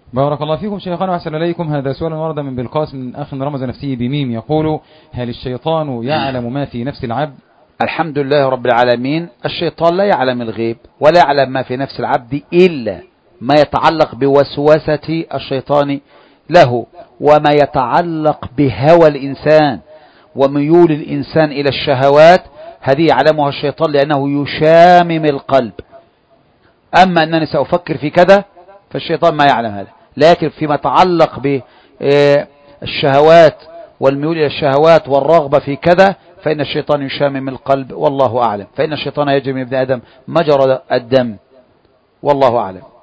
بارك الله فيكم شيخنا وأحسن إليكم. هذا سؤال ورد من بالقاسم من أخ رمز نفسه بميم، يقول: هل الشيطان يعلم ما في نفس العبد؟ الحمد لله رب العالمين. الشيطان لا يعلم الغيب ولا يعلم ما في نفس العبد إلا ما يتعلق بوسوسة الشيطان له، وما يتعلق بهوى الإنسان وميول الإنسان إلى الشهوات، هذه يعلمها الشيطان لأنه يشامم القلب. أما أنني سأفكر في كذا فالشيطان ما يعلم هذا، لكن فيما يتعلق بالشهوات والميول إلى الشهوات والرغبة في كذا فإن الشيطان يشامم القلب، والله أعلم. فإن الشيطان يجري من ابن آدم مجرى الدم، والله أعلم.